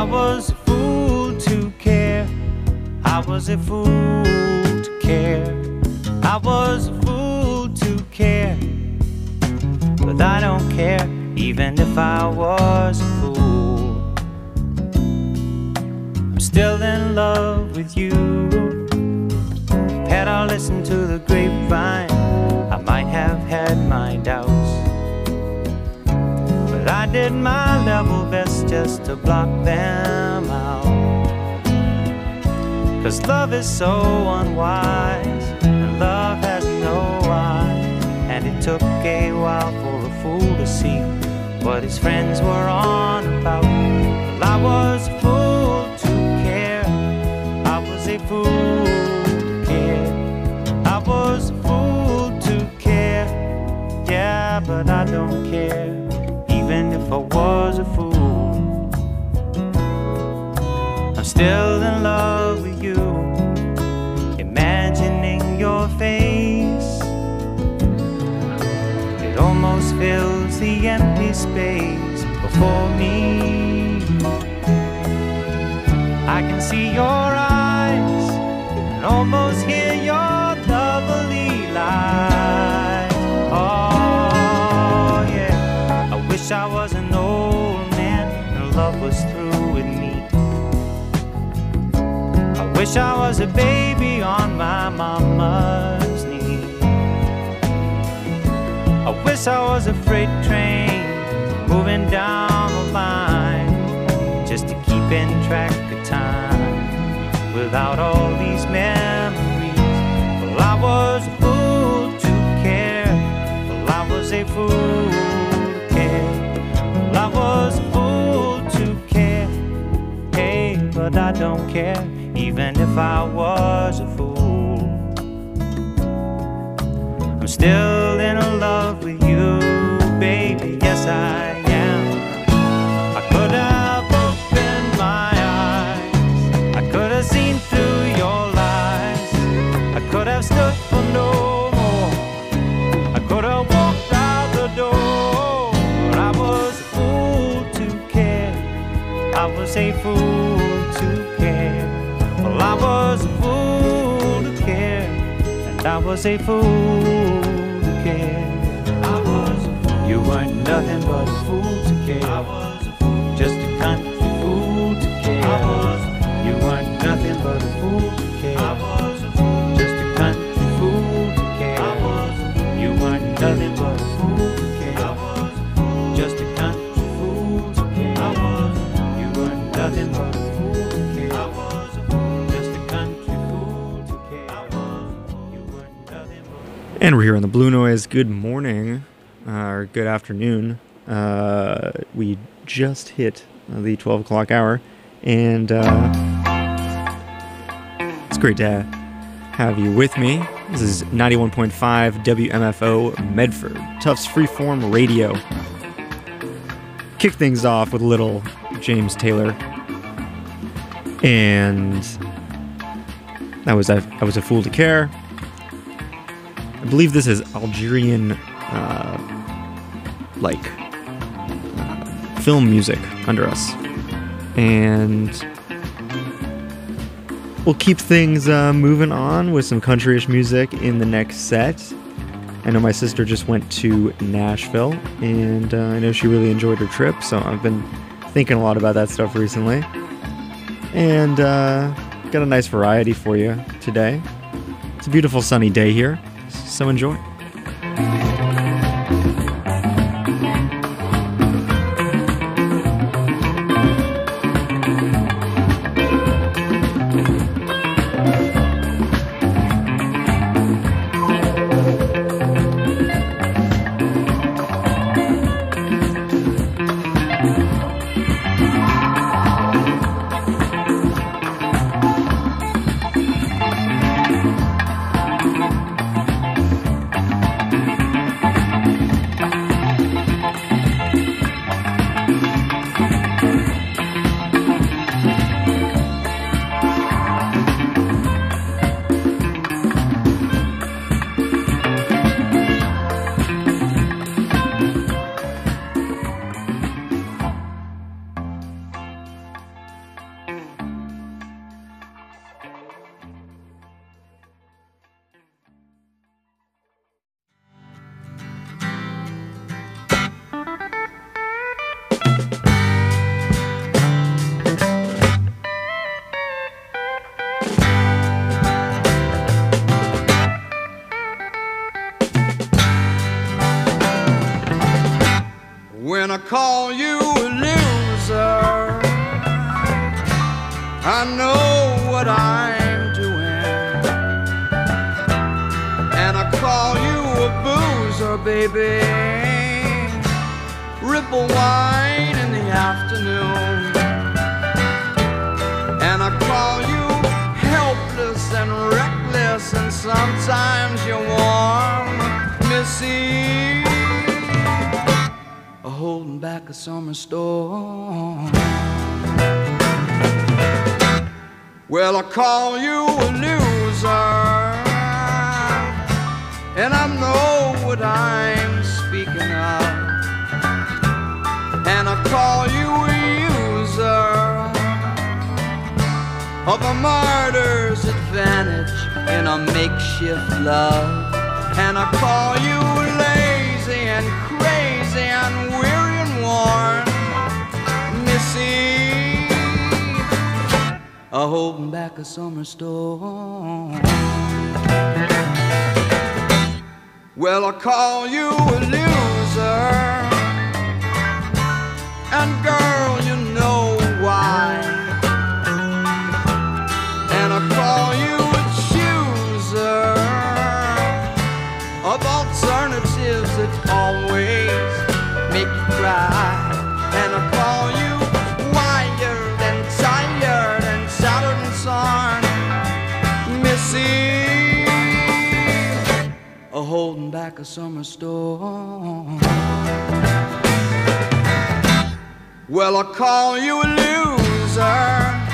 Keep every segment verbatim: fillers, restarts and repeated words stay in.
was a fool to care. I was a fool to care. I was a fool to care. But I don't care, even if I was a fool. I'm still in love with you. Had I listened to the grapevine, I might have had my doubts. But I did my level best just to block them out. 'Cause love is so unwise, and love has no eyes. And it took a while for a fool to see what his friends were on about. Well, I was a fool to care. I was a fool to care. I was a fool to care. Yeah, but I don't care, even if I was a fool. I'm still in love with you, imagining your face. It almost fills the empty space before me. I can see your eyes and almost hear your lovely lies. Oh yeah, I wish I was an old man and love was through with me. I wish I was a baby on my mama's knee. I wish I was a freight train moving down the line, just to keep in track of time without all these memories. Well, I was a fool to care. Well, I was a fool to care. Well, I was a fool to care. Hey, but I don't care, even if I was a fool. I'm still in love with you, baby, yes I am. I could have opened my eyes, I could have seen through your lies, I could have stood for no more, I could have walked out the door. But I was a fool to care. I was a fool to care. Well, I was a fool to care, and I was a fool to care. I was a fool. You weren't nothing but a fool to care. I was a fool. Just a country fool to care. I was a fool. You weren't nothing but a fool to care. I was a fool. Just a country fool to care. I was a fool. You weren't nothing but a fool to care. I was a fool. Just a country fool to care. I was a fool. You weren't nothing but a fool to care. I was a fool. Just a country fool to care. I was a fool. You weren't nothing but. And we're here on the Blue Noise. Good morning, uh, or good afternoon. Uh, we just hit uh, the twelve o'clock hour, and uh, it's great to have you with me. This is ninety-one point five W M F O Medford, Tufts Freeform Radio. Kick things off with a little James Taylor, and that was I, I was a fool to care. I believe this is Algerian, uh, like, uh, film music under us. And we'll keep things uh, moving on with some countryish music in the next set. I know my sister just went to Nashville, and uh, I know she really enjoyed her trip, so I've been thinking a lot about that stuff recently. And uh, got a nice variety for you today. It's a beautiful sunny day here. So enjoy. I know what I'm doing, and I call you a boozer, baby. Ripple wine in the afternoon, and I call you helpless and reckless, and sometimes you're warm, Missy, holding back a summer storm. Well, I call you a loser, and I know what I'm speaking of, and I call you a user of a martyr's advantage in a makeshift love, and I call you lazy and crazy and weary and worn, Missy, a holding back a summer storm. Well, I call you a loser, and girl, you know why, and I call you a chooser of alternatives that always make you cry, and I call you wired and tired and shattered and torn, Missy, a holding back a summer storm. Well, I call you a loser,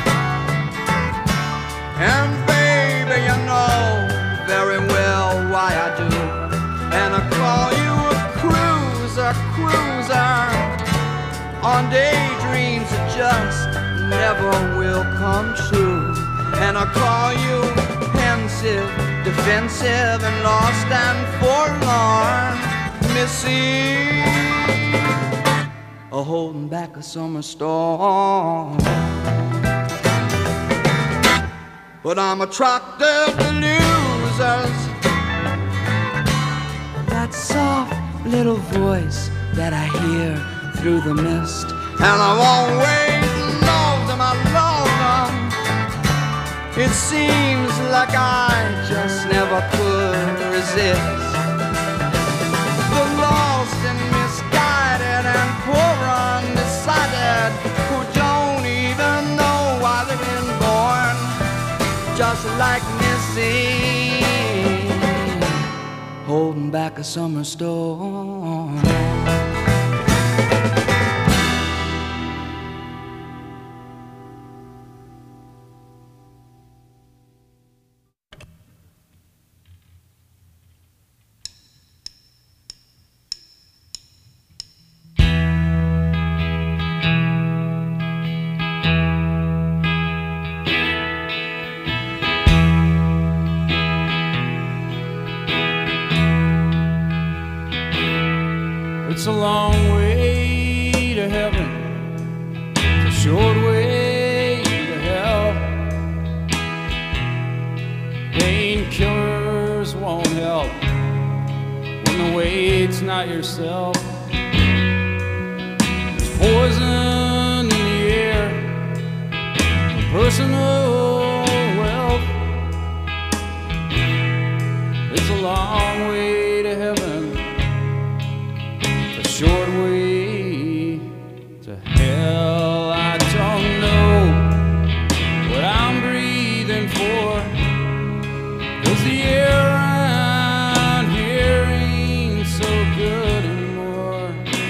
and baby, you know very well why I do, and I call you a cruiser, cruiser on daydreams that just never will come true, and I call you pensive, defensive, and lost and forlorn, Missy, a holding back a summer storm. But I'm attracted to losers, that soft little voice that I hear through the mist, and I've always loved them, I love them. It seems like I just never could resist the lost and misguided and poor undecided, who don't even know why they've been born, just like Missy, holding back a summer storm. It's a long way to heaven, it's a short way to hell. Painkillers won't help when the weight's not yourself. There's poison in the air, personal wealth. It's a long way to heaven, short way to hell. I don't know what I'm breathing for, 'cause the air around here ain't so good anymore.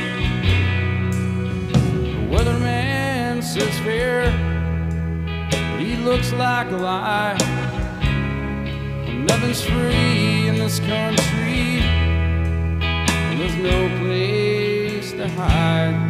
The weatherman says fair, but he looks like a lie. Nothing's free in this country, and there's no place to hide.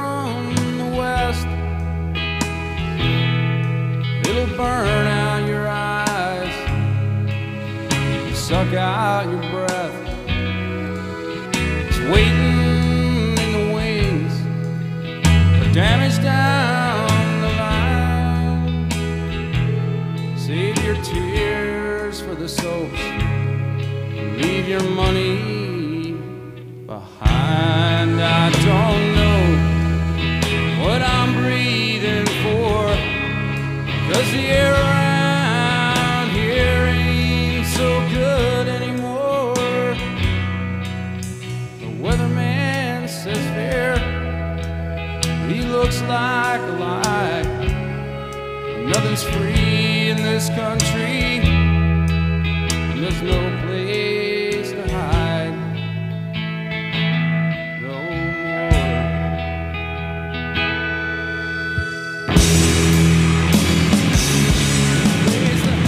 Burn out your eyes. take out your breath. It's waiting in the wings for damage down the line. Save your tears for the soaps. Leave your money behind. I don't know what I'm breathing for, 'cause the air around here ain't so good anymore. The weatherman says fair, he looks like a lie. Nothing's free in this country, and there's no place to hide no more. Place to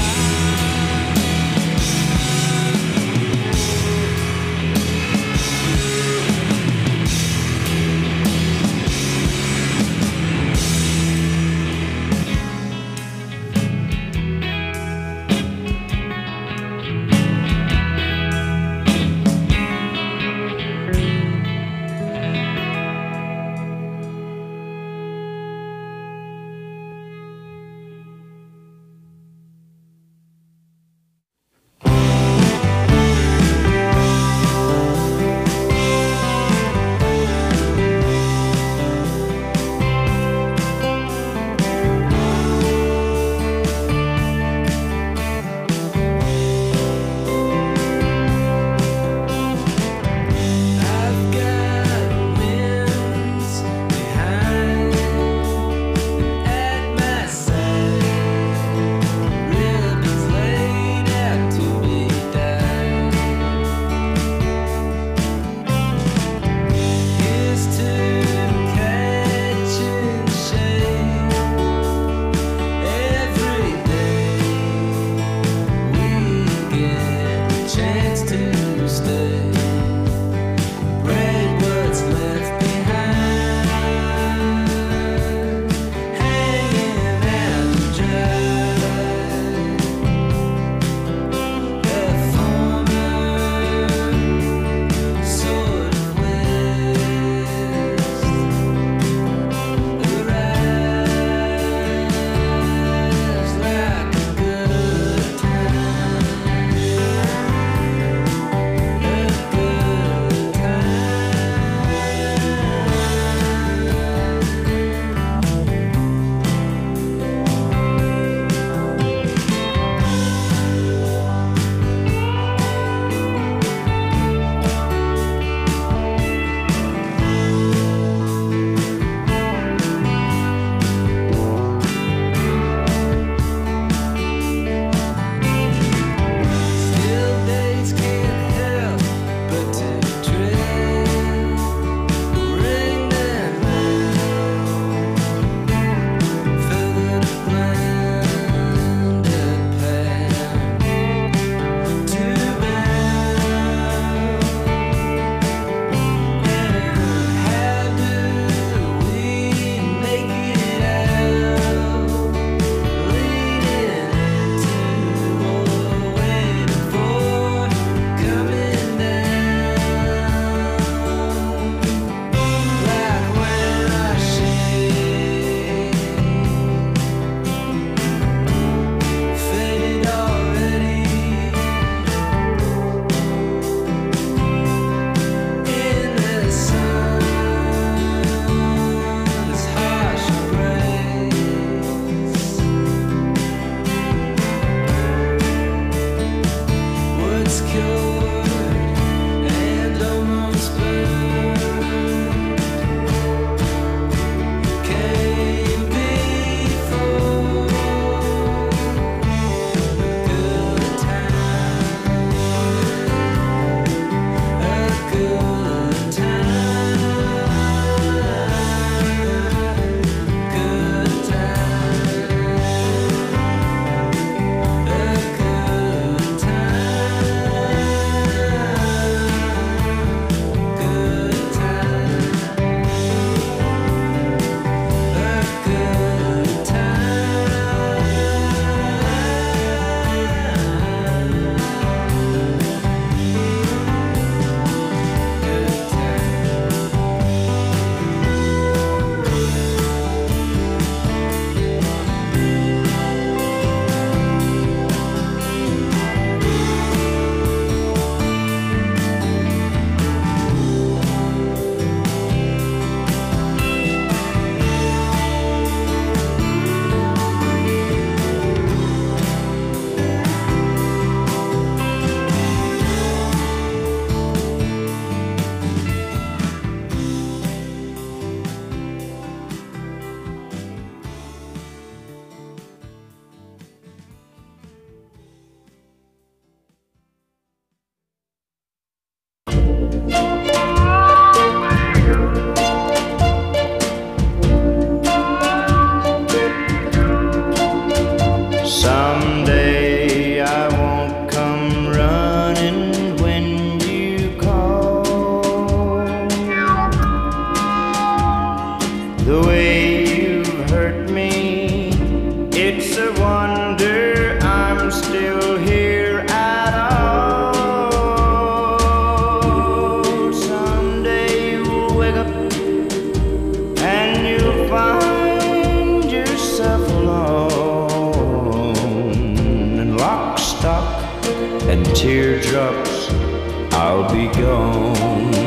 gone.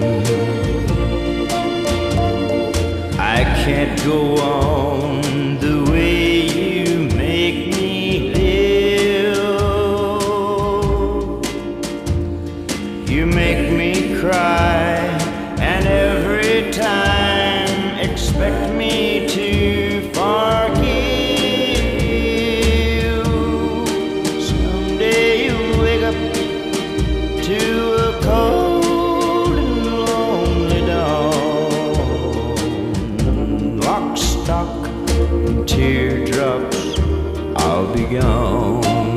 I can't go on the way you make me live. You make me cry, and every time expect me to forgive. Someday you'll wake up to a cold and lonely dawn. Lock, stock, and teardrops, I'll be gone.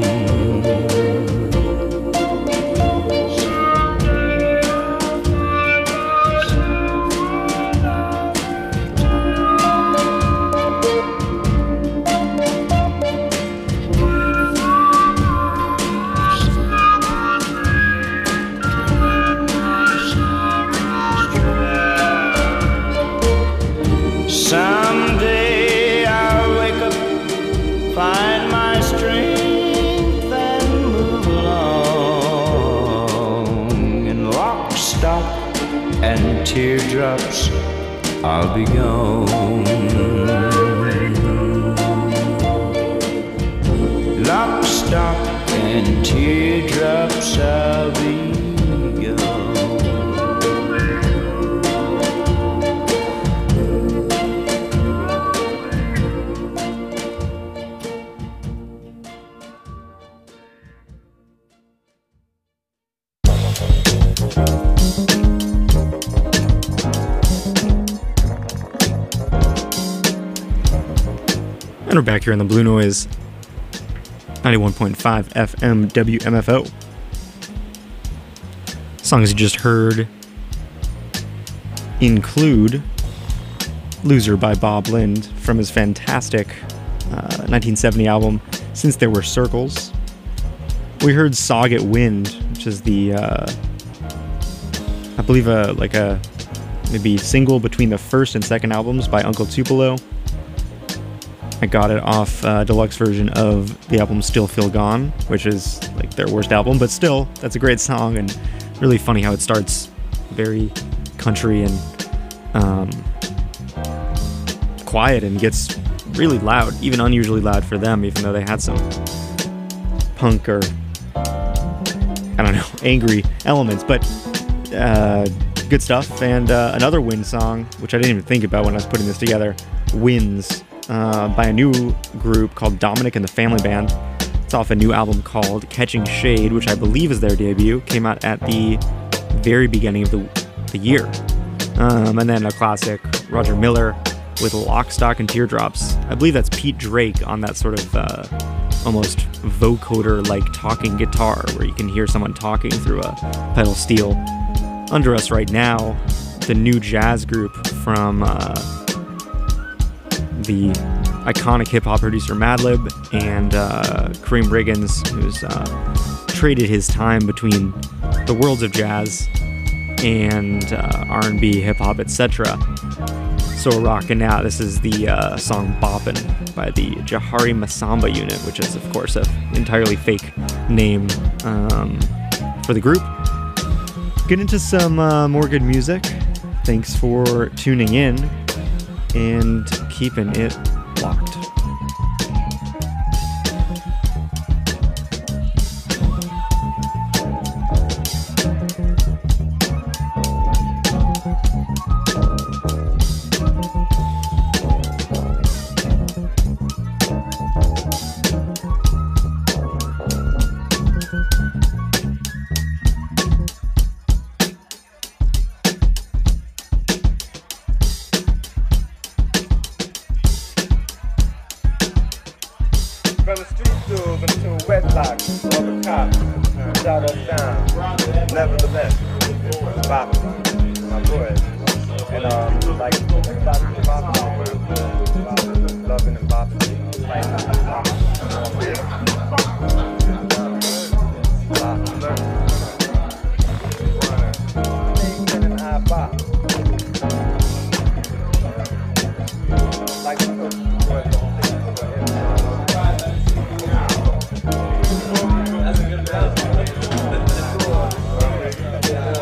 Someday I'll wake up, find my strength and move along. In lock, stock, and teardrops, I'll be gone. Lock, stock, and teardrops, I'll be gone. And we're back here on the Blue Noise ninety-one point five F M W M F O. Songs you just heard include Loser by Bob Lind from his fantastic uh, nineteen seventy album Since There Were Circles. We heard Soggett Wind, which is the, uh, I believe, a, like a maybe single between the first and second albums by Uncle Tupelo. I got it off uh, deluxe version of the album Still Feel Gone, which is like their worst album, but still, that's a great song and really funny how it starts very country and um, quiet and gets really loud, even unusually loud for them, even though they had some punk or, I don't know, angry elements, but uh, good stuff. And uh, another Wind song, which I didn't even think about when I was putting this together, Winds. Uh, by a new group called Dominic and the Family Band. It's off a new album called Catching Shade, which I believe is their debut. Came out at the very beginning of the, the year. Um, and then a classic, Roger Miller with Lock, Stock, and Teardrops. I believe that's Pete Drake on that sort of uh, almost vocoder-like talking guitar, where you can hear someone talking through a pedal steel. Under us right now, the new jazz group from Uh, the iconic hip-hop producer Madlib and uh, Kareem Riggins, who's uh, traded his time between the worlds of jazz and uh, R and B, hip-hop, et cetera. So we're rocking out. This is the uh, song Boppin' by the Jahari Masamba Unit, which is, of course, an entirely fake name um, for the group. Get into some uh, more good music. Thanks for tuning in and keeping it locked. From the street stools until wedlocks, all the cops shot us down. Nevertheless, bopping, my boy. And um, like, everybody bopping, loving and bopping, fighting and bopping. And I bop. Like, that's a good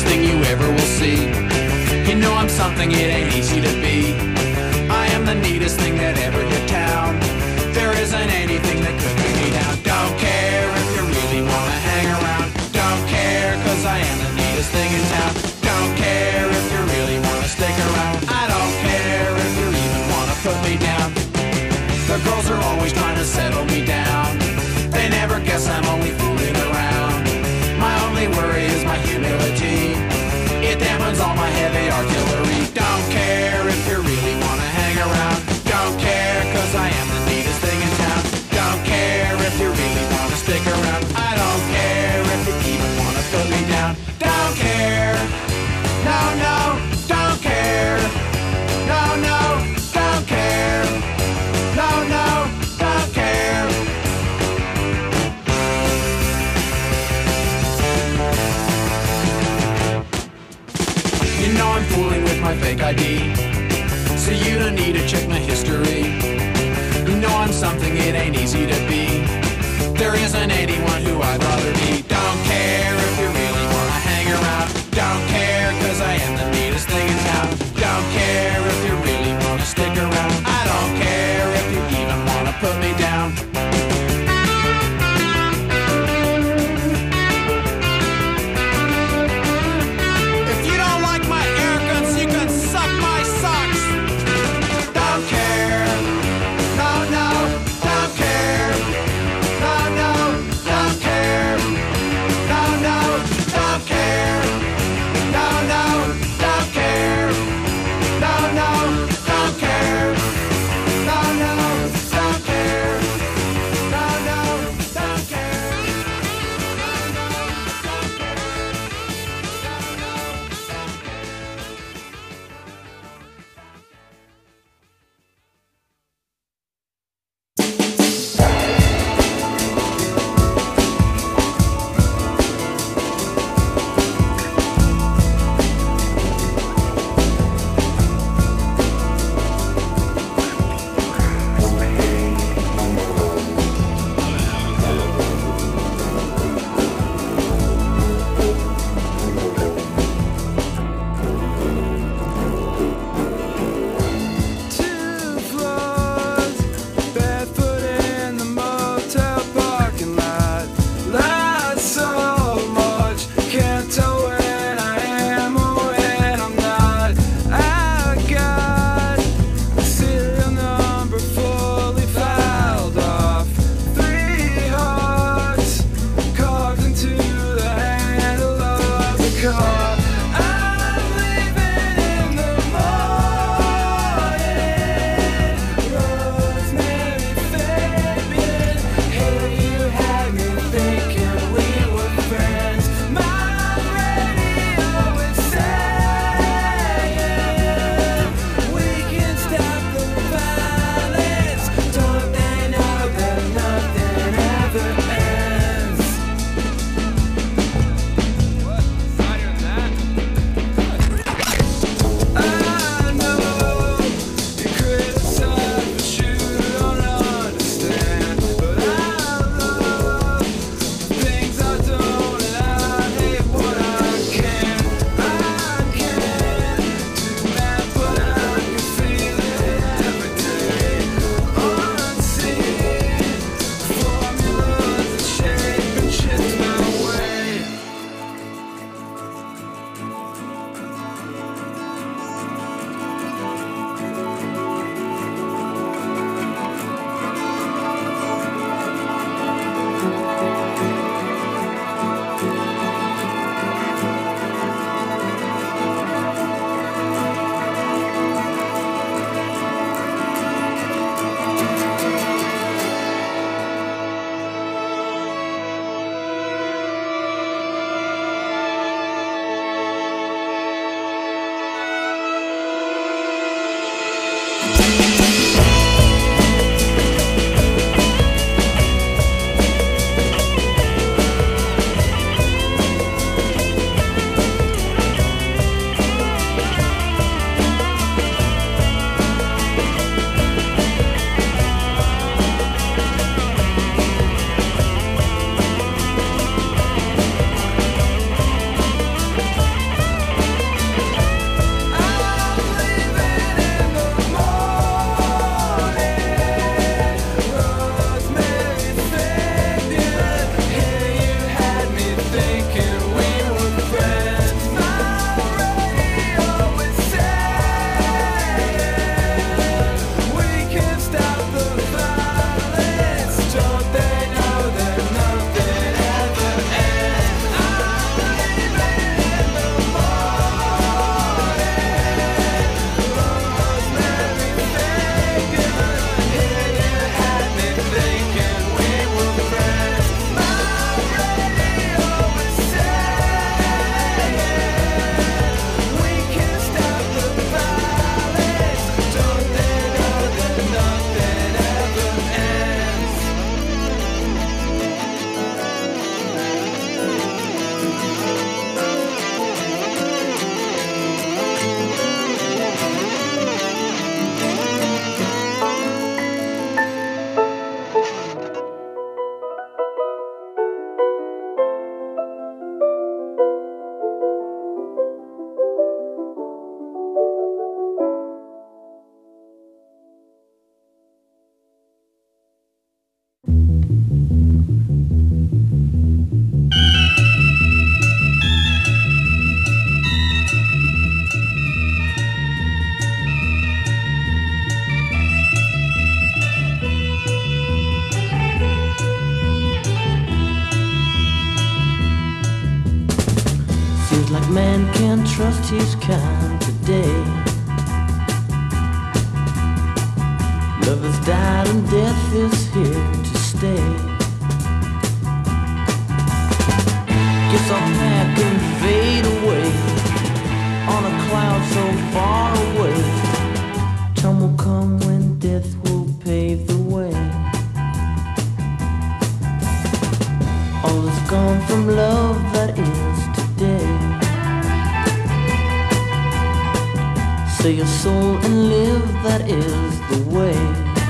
thing you ever will see. You know I'm something it ain't easy to be. I am the neatest thing that ever hit town. There isn't anything that could bring me down. Don't care if you really wanna hang around. Don't care, cause I am the neatest thing in town. Don't care if you really wanna stick around. I don't care if you even wanna put me down. The girls are always trying to settle me down. They never guess I'm only fooling around. My only worry is my humility. It dampens all my heavy artillery. Don't care if you really wanna hang around. Don't care, cause I am the neatest thing in town. Don't care if you really wanna stick around. I don't care if you even wanna put me down. Don't care. No, no, don't care. No, no, don't care. No, no, don't care. You know I'm fooling with my fake I D, so you don't need to check my history. You know I'm something it ain't easy to be. There isn't anyone who I'd rather be. Don't care if you really wanna hang around. Don't care, cause I am the neatest thing in town. Don't care if you really wanna stick around. I don't care if you even wanna put me down. If you don't like my air guns, you can suck my socks. Don't care. No, no, don't care. No, no, don't care. man can trust his kind today. Love has died and death is here to stay. Guess I'll pack and fade away on a cloud so far away. Time will come when death will pave the way. All is gone from love that is today. Sell your soul and live, that is the way.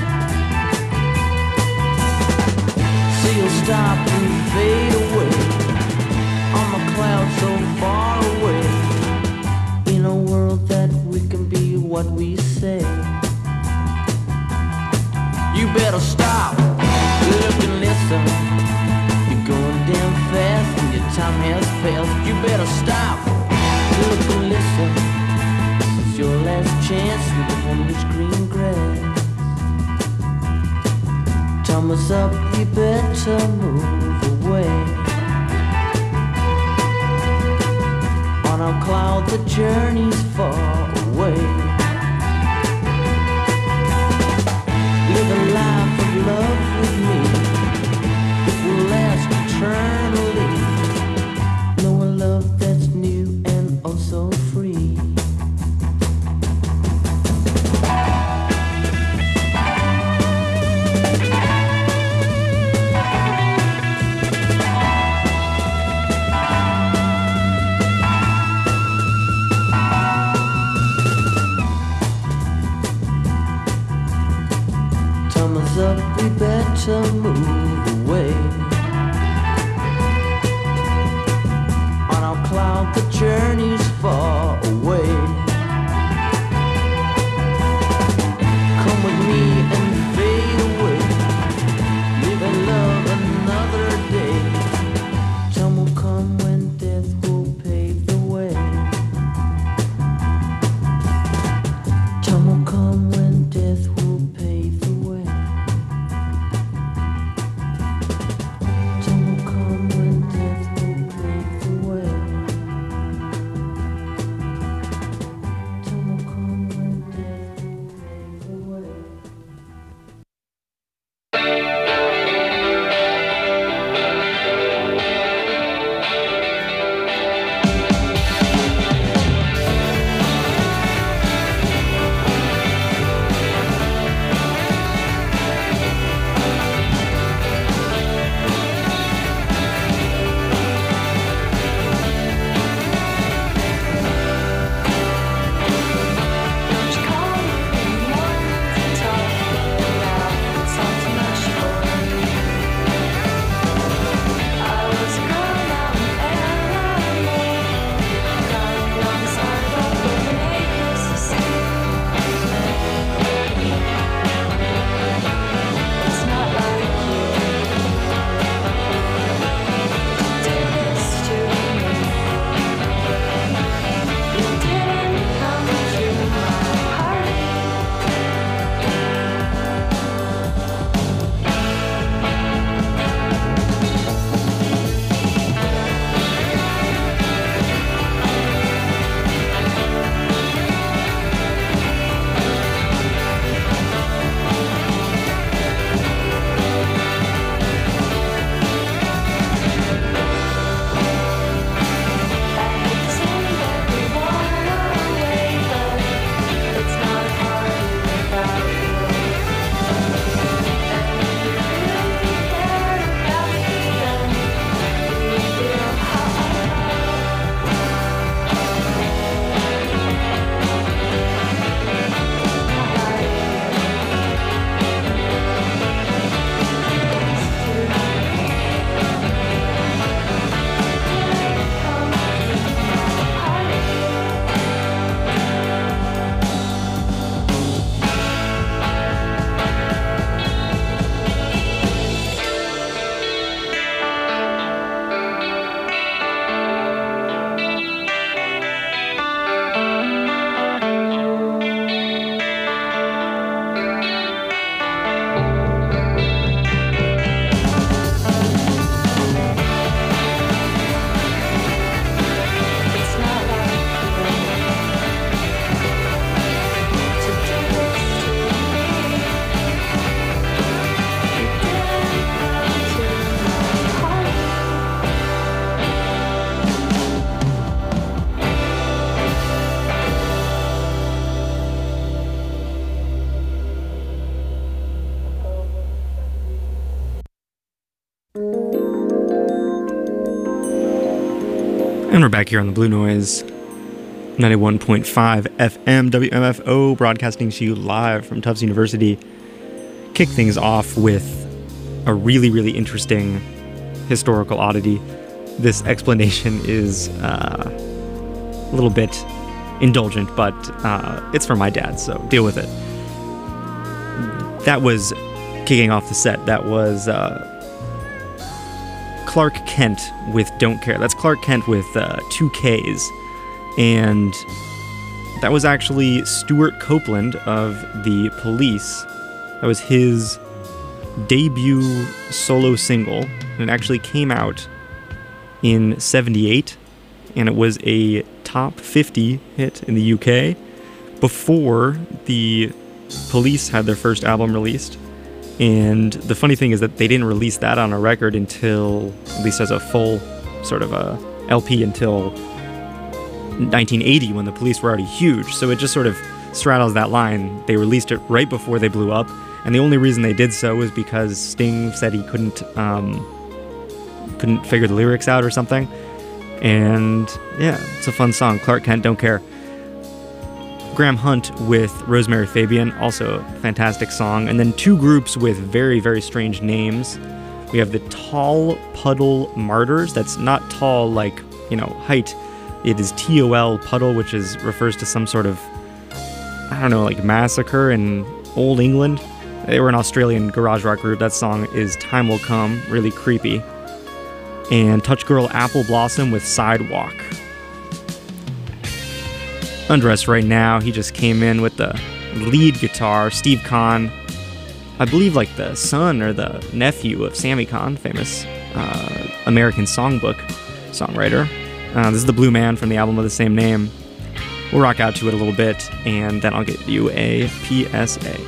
So you'll stop and fade away on the cloud so far away. In a world that we can be what we say. You better stop, look and listen. You're going damn fast and your time has passed. You better stop, look and listen. This is your last chance with the homeless green grass. Time is up, you better move away. On a cloud the journey's far away. Live a life of love with me. It will last eternally. Know a love that's new and oh so free. Time is up, we better We're back here on the Blue Noise, ninety-one point five F M W M F O, broadcasting to you live from Tufts University. Kick things off with a really, really interesting historical oddity. This explanation is uh, a little bit indulgent, but uh, it's for my dad, so deal with it. That was kicking off the set. That was uh, Clark Kent with Don't Care. That's Clark Kent with uh, two Ks. And that was actually Stuart Copeland of The Police. That was his debut solo single. And it actually came out in seventy-eight. And it was a top fifty hit in the U K before The Police had their first album released. And the funny thing is that they didn't release that on a record until, at least as a full sort of a L P, until nineteen eighty, when The Police were already huge. So it just sort of straddles that line. They released it right before they blew up, and the only reason they did so was because Sting said he couldn't um, couldn't figure the lyrics out or something. And yeah, it's a fun song. Clark Kent, Don't Care. Graham Hunt with Rosemary Fabian, also a fantastic song. And then two groups with very, very strange names. We have the Tall Puddle Martyrs. That's not tall like, you know, height. It is T O L Puddle, which is refers to some sort of, I don't know, like massacre in Old England. They were an Australian garage rock group. That song is Time Will Come, really creepy. And Touch Girl Apple Blossom with Sidewalk. Undressed right now, he just came in with the lead guitar. Steve Kahn, I believe like the son or the nephew of Sammy Kahn, famous uh, American songbook songwriter. Uh, this is the Blue Man from the album of the same name. We'll rock out to it a little bit, and then I'll get you a P S A.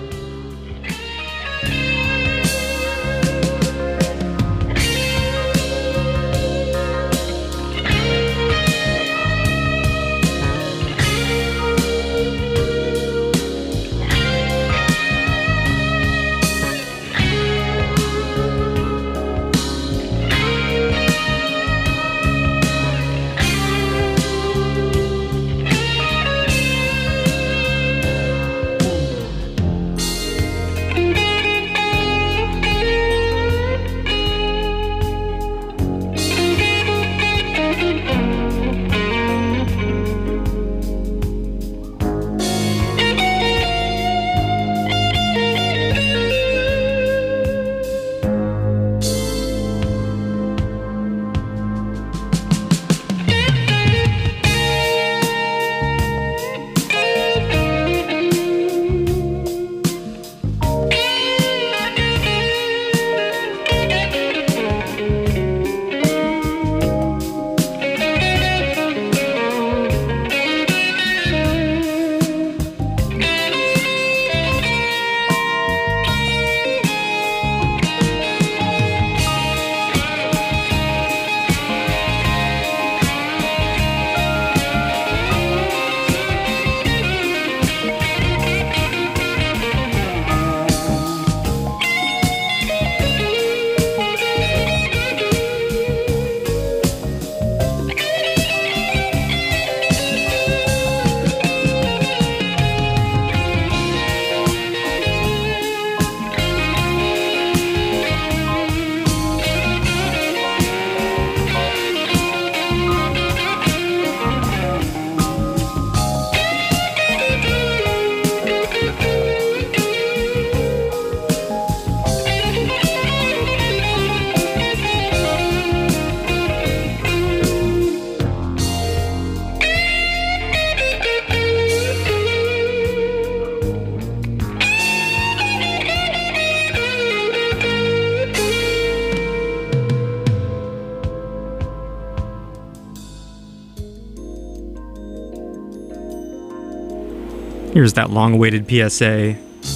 Here's that long-awaited P S A.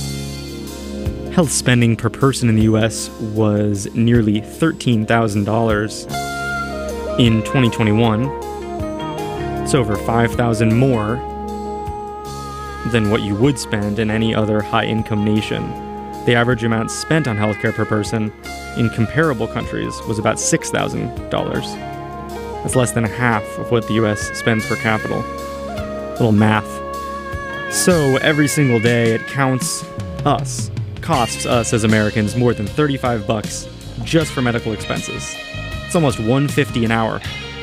Health spending per person in the U S was nearly thirteen thousand dollars in twenty twenty-one. It's over five thousand dollars more than what you would spend in any other high-income nation. The average amount spent on healthcare per person in comparable countries was about six thousand dollars. That's less than half of what the U S spends per capita. Little math. So every single day it counts us, costs us as Americans more than thirty-five bucks just for medical expenses. It's almost one hundred fifty dollars an hour.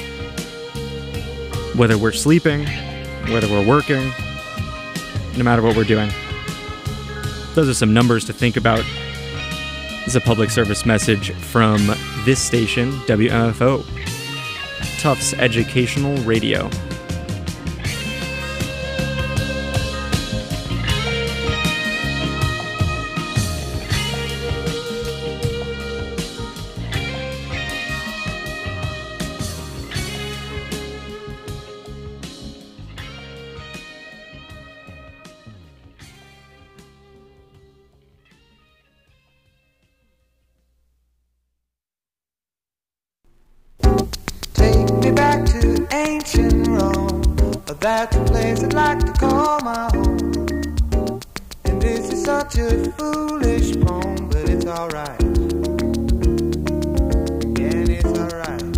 Whether we're sleeping, whether we're working, no matter what we're doing. Those are some numbers to think about. This is a public service message from this station, W M F O, Tufts Educational Radio. That's a place I'd like to call my home. And this is such a foolish poem, but it's alright. Yeah, it's alright.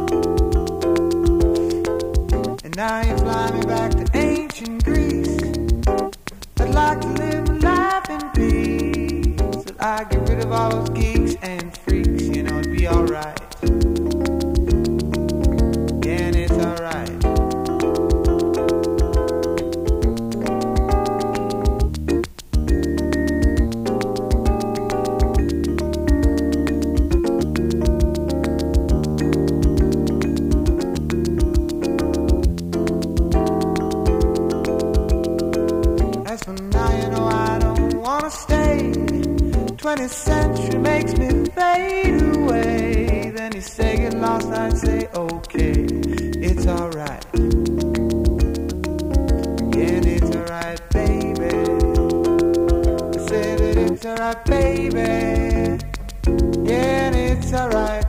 And now you fly me back to ancient Greece. I'd like to live a life in peace. So I get rid of all those geeks and freaks. You know, it'd be alright. Yeah, it's alright. twentieth century makes me fade away. Then you say get lost, I'd say okay, it's alright. Yeah, it's alright, baby. I say that it's alright, baby. Yeah, it's alright.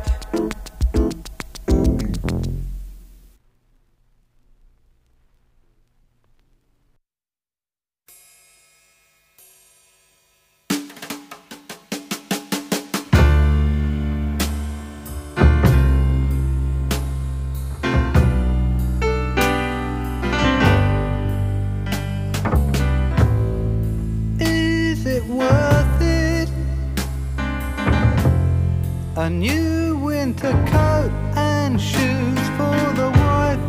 A new winter coat and shoes for the wife,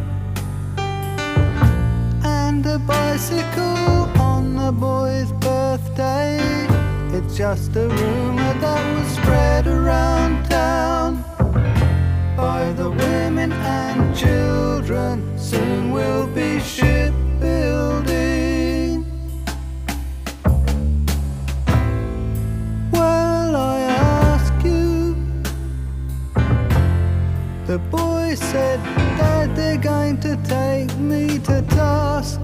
and a bicycle on the boy's birthday. It's just a rumor that was spread around town by the women and children. Soon we'll be shipbuilding. Well, I ask you, the boy said that they're going to take me to task,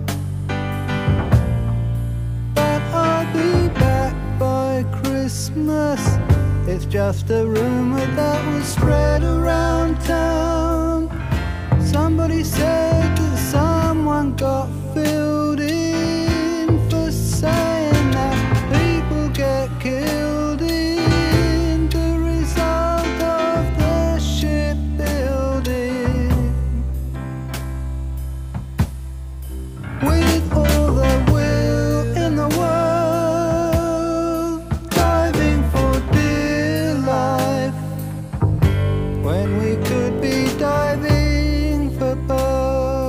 but I'll be back by Christmas. It's just a rumor that was spread around town. Somebody said that someone got filled in for saying that people get killed in the result of the shipbuilding. With all the will in the world, diving for dear life, when we could be diving for pearls.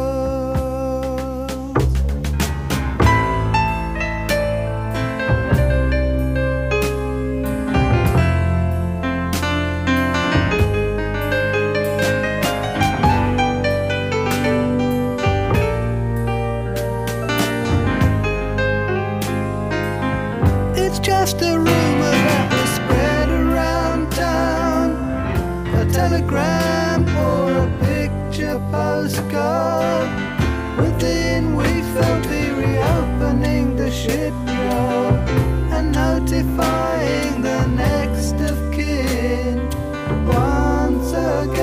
It's just a rumor that was spread around town, a telegram or a picture postcard. Within we felt the reopening the shipyard and notifying the next of kin once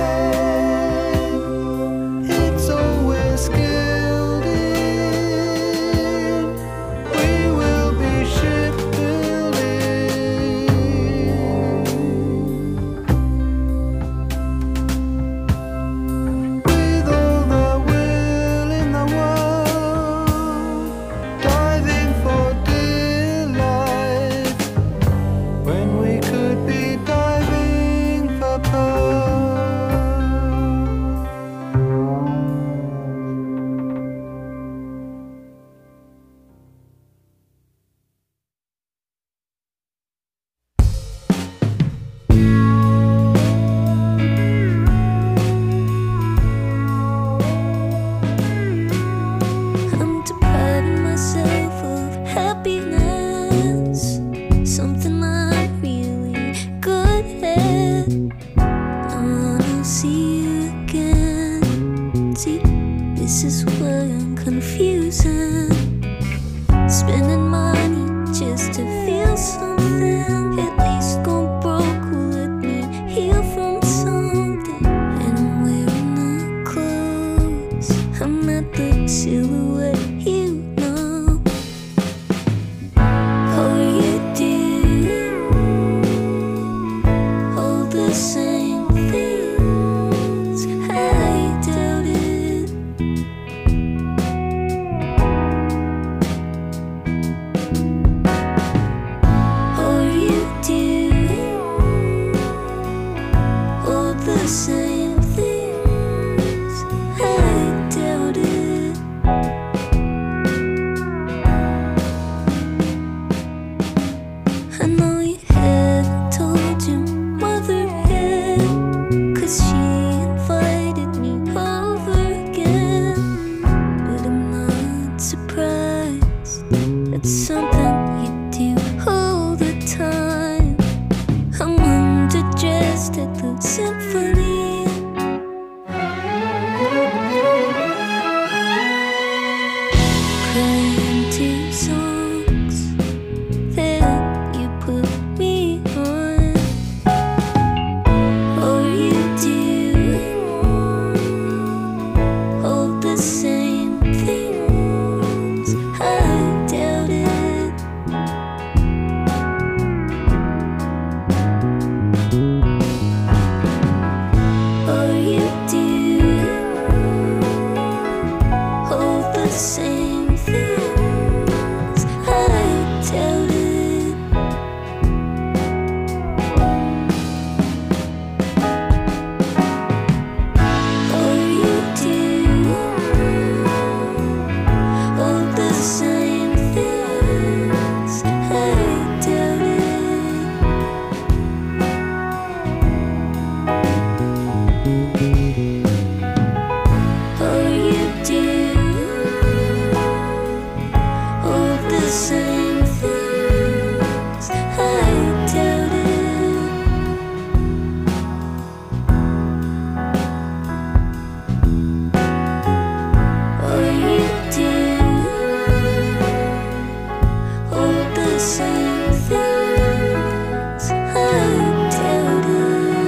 again. It's always skilled in. We will be shipbuilding. flying confusing. Spending money just to feel something. At least go broke will let me heal from something. And I'm wearing the clothes. I'm not the silhouette you know. Oh, you do all the same things. I doubt it. Oh, you do all the same things. I doubt it. I know you haven't told your mother yet, 'cause she invited me over again. But I'm not surprised. It's something you do all the time. I'm underdressed at the symphony. Crying to songs that you put me on. Oh, you do all the same things. I doubt it. Oh, you do all the same things. I doubt it. Oh, you do all the same things. I doubt it. Oh, you do all the same things. I doubt it. Oh, you do all the same things. I doubt it.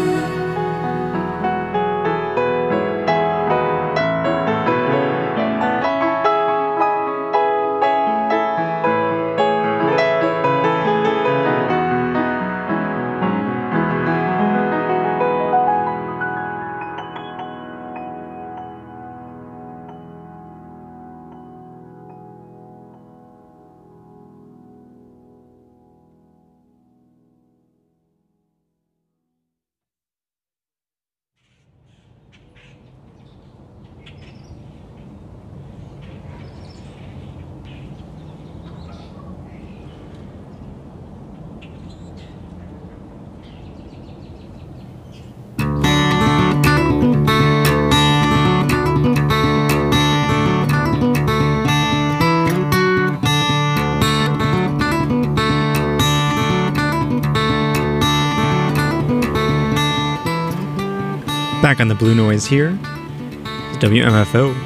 Back on the Blue Noise here. It's W M F O.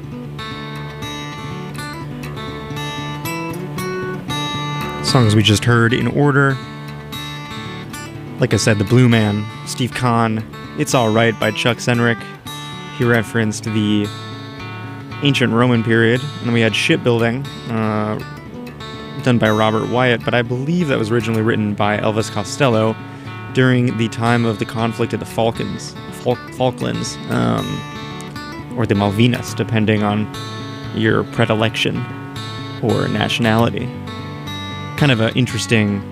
Songs we just heard in order. Like I said, The Blue Man, Steve Kahn, It's Alright by Chuck Senrick. He referenced the ancient Roman period. And then we had Shipbuilding, uh, done by Robert Wyatt, but I believe that was originally written by Elvis Costello during the time of the conflict of the Falklands, Fal- Falklands, um, or the Malvinas, depending on your predilection or nationality. Kind of an interesting,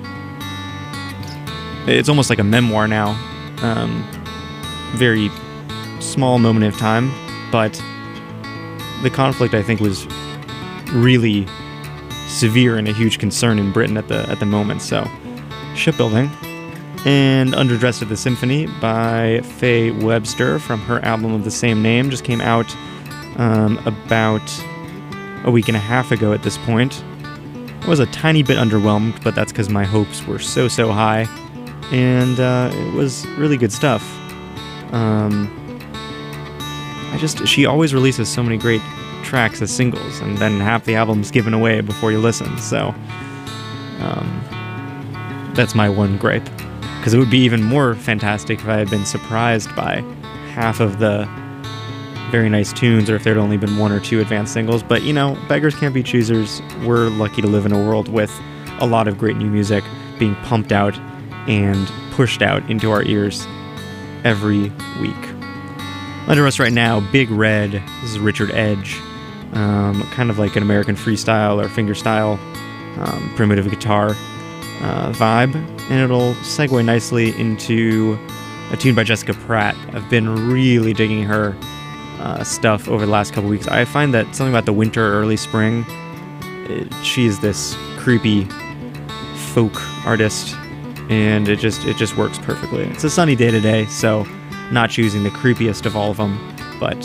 it's almost like a memoir now. Um, very small moment of time, but the conflict, I think, was really severe and a huge concern in Britain at the at the moment. So, Shipbuilding. And Underdressed at the Symphony by Faye Webster from her album of the same name just came out um, about a week and a half ago at this point. I was a tiny bit underwhelmed, but that's because my hopes were so, so high. And uh, it was really good stuff. Um, I just, she always releases so many great tracks as singles, and then half the album's given away before you listen. So um, that's my one gripe. Because it would be even more fantastic if I had been surprised by half of the very nice tunes, or if there'd only been one or two advanced singles. But, you know, beggars can't be choosers. We're lucky to live in a world with a lot of great new music being pumped out and pushed out into our ears every week. Under us right now, Big Red. This is Richard Edge. Um, kind of like an American freestyle or fingerstyle, um, primitive guitar uh, vibe. And it'll segue nicely into a tune by Jessica Pratt. I've been really digging her uh, stuff over the last couple weeks. I find that something about the winter, early spring, it, she's this creepy folk artist, and it just it just works perfectly. It's a sunny day today, so not choosing the creepiest of all of them, but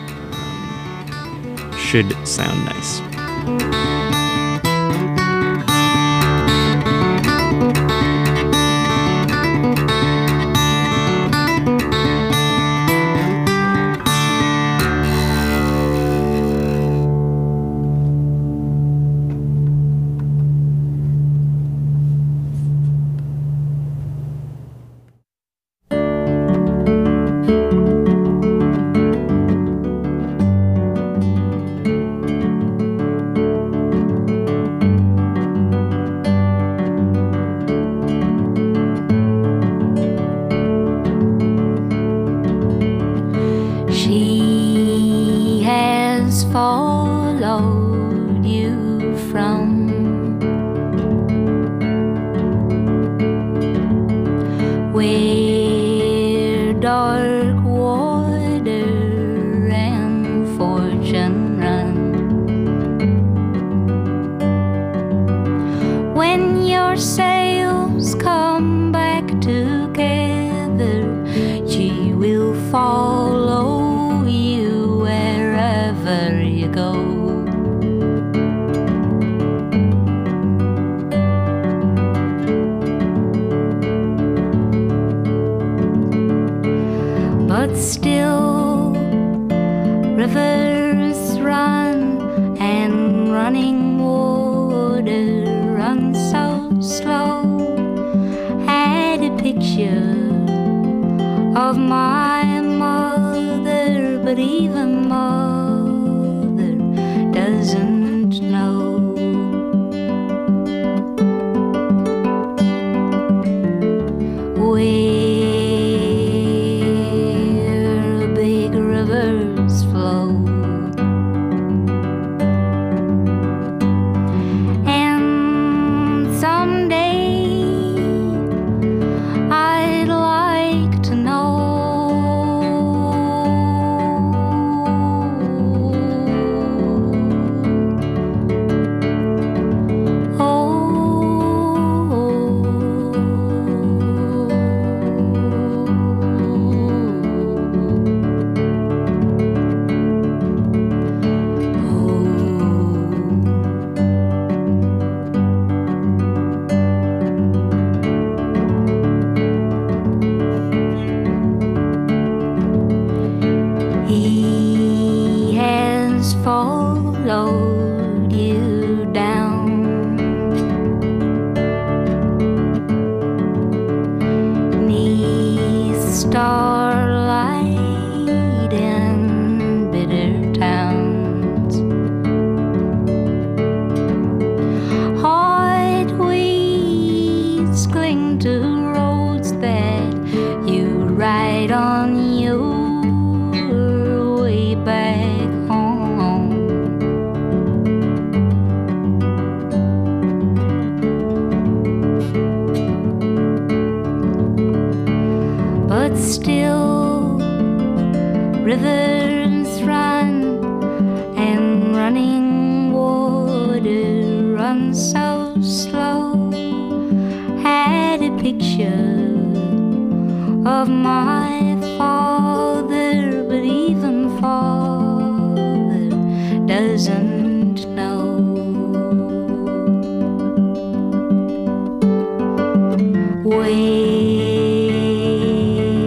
um, should sound nice.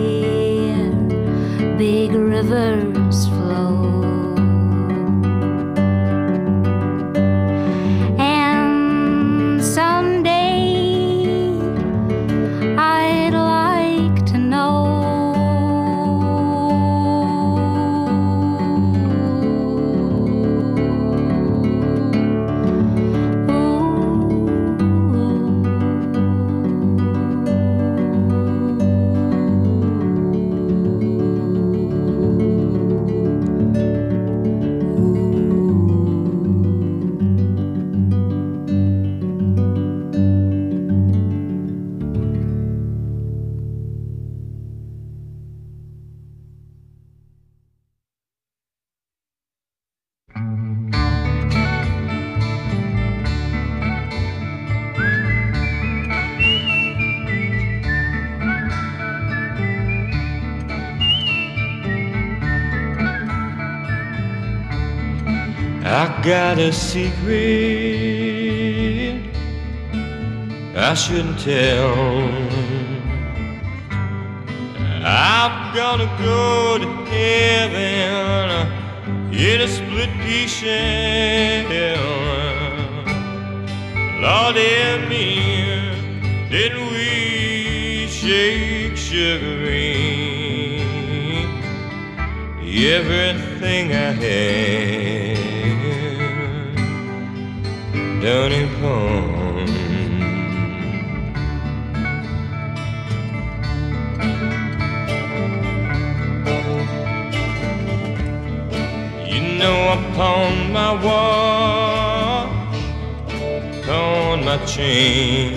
Where big rivers flow. I got a secret I shouldn't tell. I'm gonna go to heaven in a split pea shell. Lord, and me, then we shake sugar ring. Everything I had done in pawn. You know I pawned my watch, pawned my chain.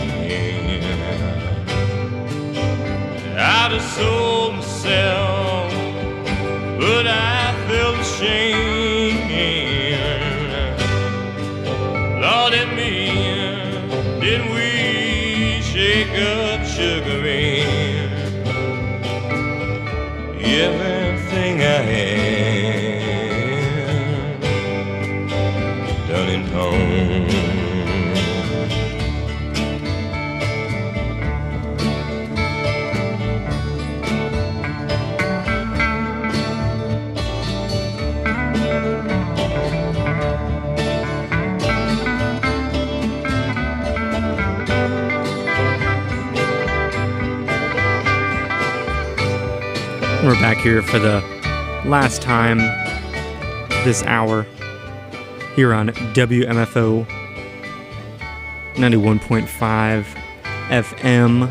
I'd have sold myself, but I felt ashamed. Lord, and me, did we shake up sugar in everything I had done in pawn. We're back here for the last time this hour here on W M F O ninety-one point five F M.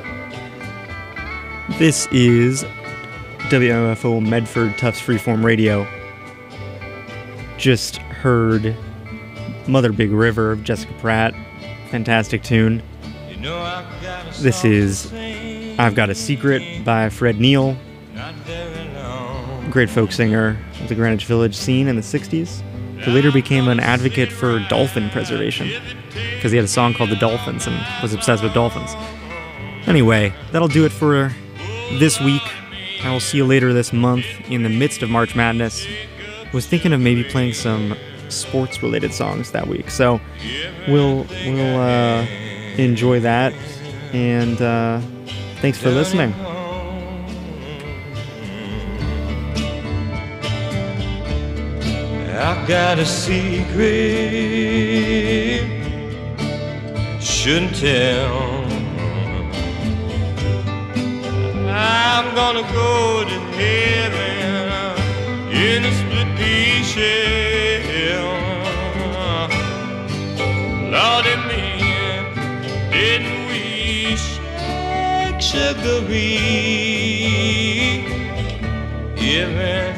This is W M F O Medford Tufts Freeform Radio. Just heard Mother Big River of Jessica Pratt. Fantastic tune. This is I've Got a Secret by Fred Neil. Great folk singer of the Greenwich Village scene in the sixties, who later became an advocate for dolphin preservation because he had a song called The Dolphins and was obsessed with dolphins. Anyway, that'll do it for this week. I will see you later this month in the midst of March Madness. Was thinking of maybe playing some sports-related songs that week, so we'll we'll uh, enjoy that. And uh, thanks for listening. I've got a secret, shouldn't tell. I'm gonna go to heaven in a split pea shell. Lord, and me, didn't we shake sugar? Even